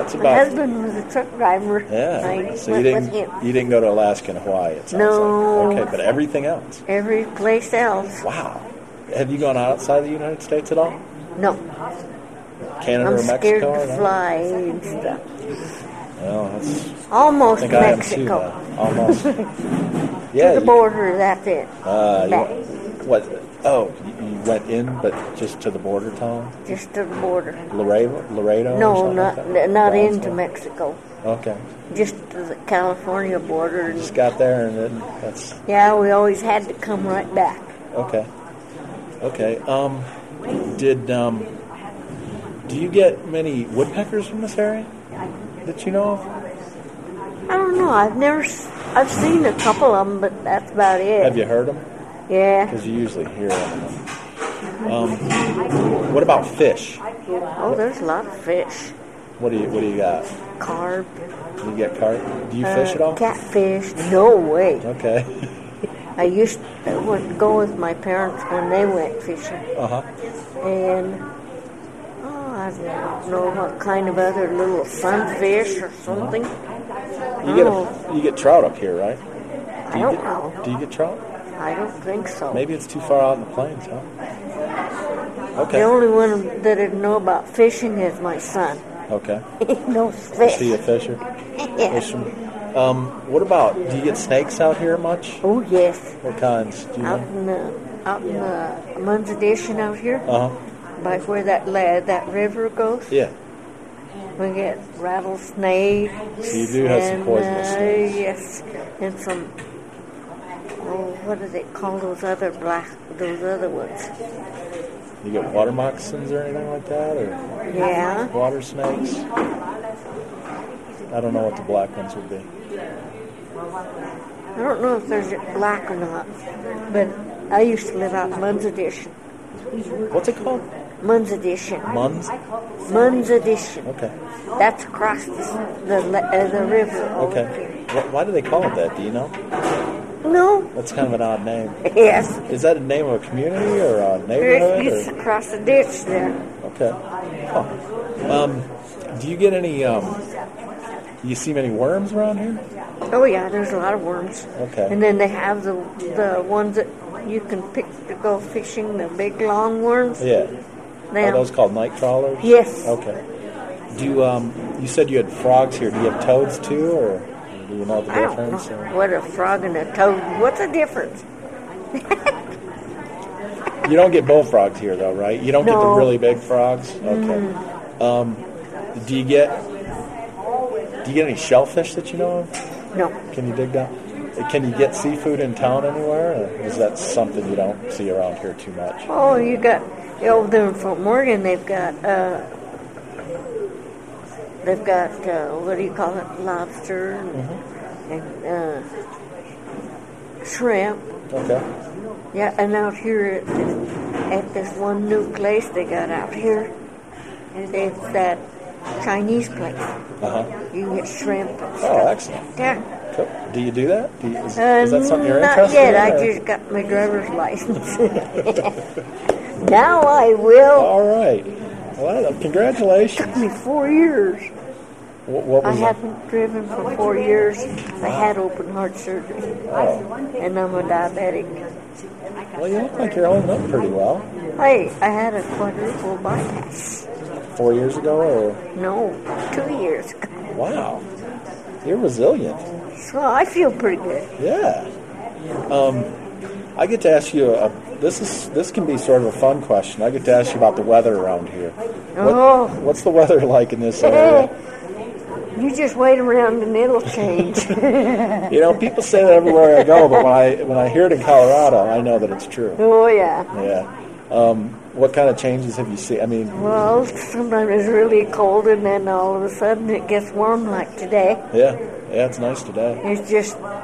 That's My about. husband was a truck driver. Yeah. I So went you with him. didn't go to Alaska and Hawaii. It sounds No. like. Okay, but everything else. Every place else. Wow. Have you gone outside the United States at all? No. Canada I'm or scared Mexico? to fly and stuff. Well, I Almost think Mexico. I am too. Almost. To the border, that's it. Back. What? Oh, you went in, but just to the border town? Just to the border. Laredo? or No, something not like that? not Brownsville? into Mexico. Okay. Just to the California border. Just got there, and then that's Yeah, we always had to come right back. okay. Okay. Do you get many woodpeckers from this area that you know of? I don't know. I've seen a couple of them, but that's about it. Have you heard them? Yeah. Because you usually hear them. What about fish? Oh, there's a lot of fish. What do you got? Carp. Do you get carp? Do you fish at all? Catfish. No way. Okay. I used to go with my parents when they went fishing. Uh-huh. And I don't know what kind of other little sunfish or something. You get trout up here, right? I don't know. Do you get trout? I don't think so. Maybe it's too far out in the plains, huh? Okay. The only one that I know about fishing is my son. Okay. He knows fish. Is he a fisher? Yeah. Fisherman? What about, do you get snakes out here much? Oh, yes. What kinds? Do you Out know? in the Mun's Edition out here, Uh-huh. by where that river goes. Yeah. We get rattlesnakes. So you do have some poisonous snakes. Yes, and some. What do they call those other ones? You get water moccasins or anything like that, or Yeah. water snakes? I don't know what the black ones would be. I don't know if there's black or not, but I used to live out in Mun's Edition. What's it called? Mun's Edition. Muns? Mun's Edition. Okay. That's across the river. over Okay. here. Why do they call it that? Do you know? No. That's kind of an odd name. Yes. Is that a name of a community or a neighborhood? It's across the ditch there. Okay. Huh. Do you get any? Do you see many worms around here? Oh yeah, there's a lot of worms. Okay. And then they have the ones that you can pick to go fishing, the big long worms. Yeah. Them. Are those called night crawlers? Yes. Okay. Do you you said you had frogs here? Do you have toads too, or do you know the I don't difference? know what a frog and a toad. What's the difference? You don't get bullfrogs here, though, right? You don't get the No. really big frogs. Okay. Do you get any shellfish that you know of? No. Can you dig down? Can you get seafood in town anywhere, or is that something you don't see around here too much? Oh, you got over there in Fort Morgan. They've got what do you call it? Lobster and shrimp. Okay. Yeah, and out here at this one new place they got out here, it's that Chinese place. Uh-huh. You can get shrimp and Oh, stuff. excellent. Yeah. Cool. Do you do that? Is that something you're Not interested yet. in? I or- just got my driver's license. Now I will. All right. Well, congratulations. Took me 4 years. What I was that? haven't driven for 4 years. I had open heart surgery, Oh. and I'm a diabetic. Well, you look like you're holding up pretty well. Hey, I had a quadruple bypass. 4 years ago, or No, 2 years ago. wow, you're resilient. So I feel pretty good. Yeah. I get to ask you this can be sort of a fun question. I get to ask you about the weather around here. What's the weather like in this area? You just wait around and it'll change. You know, people say that everywhere I go, but when I hear it in Colorado, I know that it's true. Oh, yeah. Yeah. What kind of changes have you seen? I mean, Well, sometimes it's really cold and then all of a sudden it gets warm like today. yeah, it's nice today. It's just